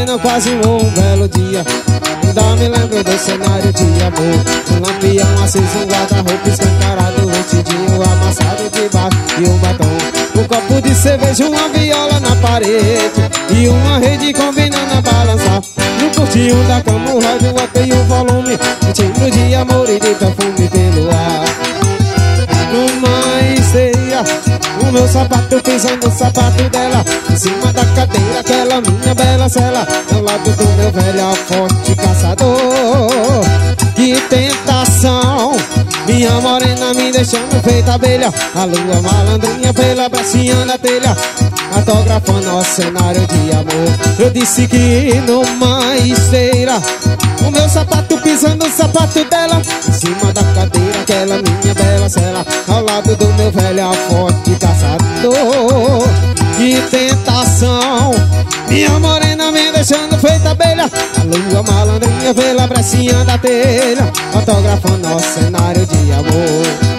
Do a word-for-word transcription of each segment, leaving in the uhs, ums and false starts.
morena quase um belo dia. Ainda me lembro do cenário de amor. Um lampião aceso, um guarda-roupa escancarado, um vestidinho amassado de baixo e um batom. Um copo de cerveja, uma viola na parede e uma rede combinando a balançar. No cortinho da cama, o rádio botei o volume, um timbre de amor e de perfume pelo ar. Numa esteira, o meu sapato pisando no sapato dela, em cima da cadeira, aquela minha bela cela, ao lado do meu velho forte caçador. Que tentação, minha morena me deixando feita abelha, a lua malandrinha pela bracinha da telha, autografando nosso cenário de amor. Eu disse que numa esteira, o meu sapato pisando no sapato dela, em cima da cadeira, aquela minha bela cela, ao lado do meu velho forte caçador. Que tentação, minha morena me deixando feita abelha, a lua malandrinha pela bracinha da telha, autografando nosso cenário de amor.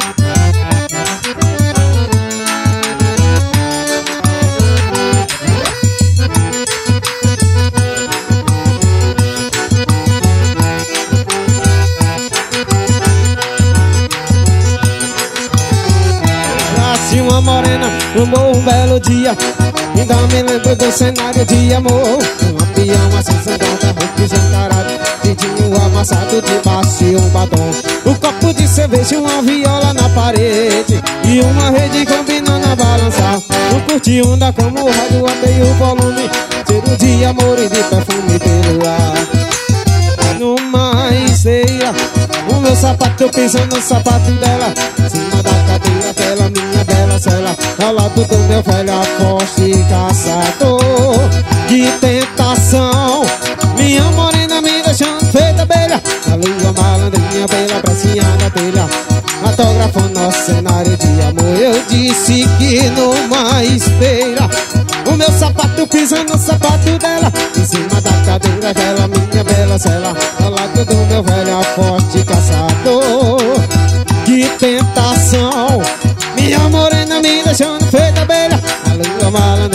Uma morena, um belo dia. Ainda me lembro do cenário de amor. Um lampião aceso, um guarda-roupa escancarado, dedinho amassado de baixo e um batom. Um copo de cerveja, uma viola na parede e uma rede combinando a balançar. No cortinho da cama, o rádio abei o volume, cheiro de amor e de perfume pelo ar. Numa esteira, o meu sapato pisando no sapato dela, em cima da cadeira, aquela minha bela cela, ao lado do meu velho forte caçador. Que tentação, minha morena me deixando feita abelha, a lua malandrinha pela bracinha da telha, autografando nosso cenário de amor. Eu disse que numa esteira, o meu sapato pisando no sapato dela, em cima da cadeira, aquela minha bela cela, ao lado do meu velho forte caçador. Que tentação, minha morena me deixando feita abelha, a lua malandrinha